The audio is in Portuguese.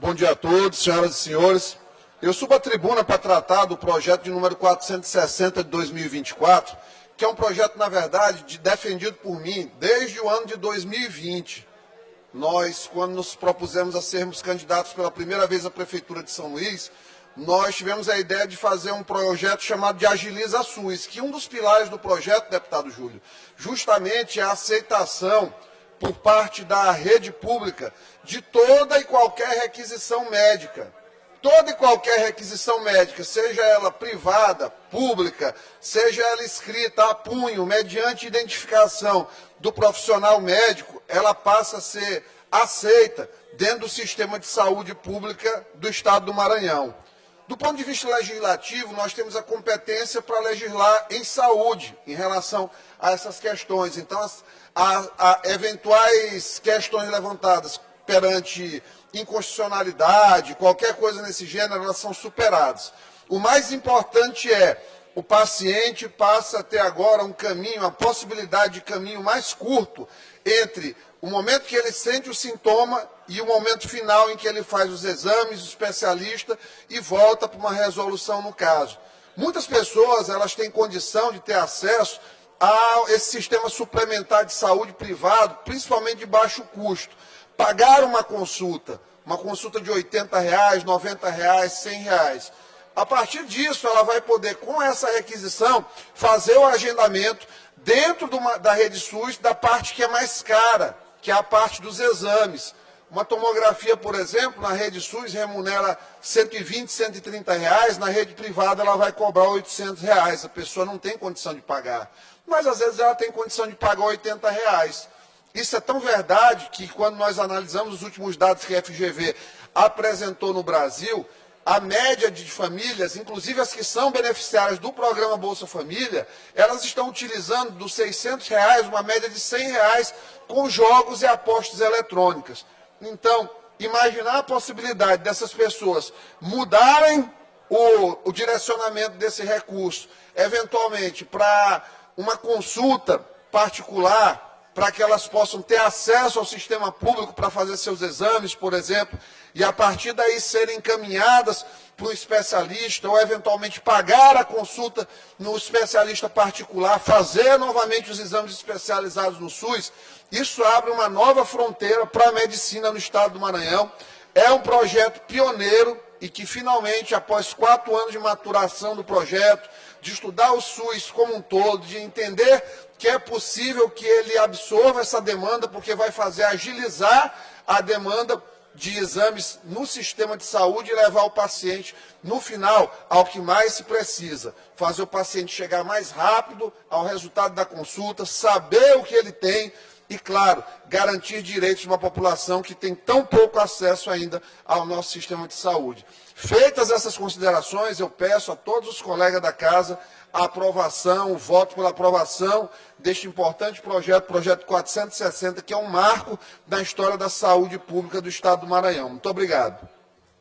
Bom dia a todos, senhoras e senhores. Eu subo à tribuna para tratar do projeto de número 460 de 2024, que é um projeto, na verdade, defendido por mim desde o ano de 2020. Nós, quando nos propusemos a sermos candidatos pela primeira vez à Prefeitura de São Luís, nós tivemos a ideia de fazer um projeto chamado de Agiliza SUS, que um dos pilares do projeto, deputado Júlio, justamente é a aceitação por parte da rede pública de toda e qualquer requisição médica. Toda e qualquer requisição médica, seja ela privada, pública, seja ela escrita a punho, mediante identificação do profissional médico, ela passa a ser aceita dentro do sistema de saúde pública do Estado do Maranhão. Do ponto de vista legislativo, nós temos a competência para legislar em saúde, em relação a essas questões. Então, as eventuais questões levantadas perante inconstitucionalidade, qualquer coisa nesse gênero, elas são superadas. O mais importante é, o paciente passa a ter agora um caminho, a possibilidade de caminho mais curto entre o momento que ele sente o sintoma e o momento final em que ele faz os exames, o especialista, e volta para uma resolução no caso. Muitas pessoas, elas têm condição de ter acesso a esse sistema suplementar de saúde privado, principalmente de baixo custo. Pagar uma consulta de R$ 80, R$ 90, R$ 100. A partir disso, ela vai poder, com essa requisição, fazer o agendamento dentro da rede SUS da parte que é mais cara, que é a parte dos exames. Uma tomografia, por exemplo, na rede SUS remunera R$ 120, R$ 130, na rede privada ela vai cobrar R$ 800. A pessoa não tem condição de pagar, mas às vezes ela tem condição de pagar R$ 80. Isso é tão verdade que, quando nós analisamos os últimos dados que a FGV apresentou no Brasil, a média de famílias, inclusive as que são beneficiárias do programa Bolsa Família, elas estão utilizando dos R$ 600 uma média de R$ 100 com jogos e apostas eletrônicas. Então, imaginar a possibilidade dessas pessoas mudarem o direcionamento desse recurso, eventualmente para uma consulta particular, para que elas possam ter acesso ao sistema público para fazer seus exames, por exemplo, e a partir daí serem encaminhadas para um especialista, ou eventualmente pagar a consulta no especialista particular, fazer novamente os exames especializados no SUS. Isso abre uma nova fronteira para a medicina no Estado do Maranhão. É um projeto pioneiro e que, finalmente, após 4 anos de maturação do projeto, de estudar o SUS como um todo, de entender que é possível que ele absorva essa demanda, porque vai fazer agilizar a demanda de exames no sistema de saúde e levar o paciente, no final, ao que mais se precisa. Fazer o paciente chegar mais rápido ao resultado da consulta, saber o que ele tem e, claro, garantir direitos de uma população que tem tão pouco acesso ainda ao nosso sistema de saúde. Feitas essas considerações, eu peço a todos os colegas da casa a aprovação, o voto pela aprovação deste importante projeto, projeto 460, que é um marco na história da saúde pública do Estado do Maranhão. Muito obrigado.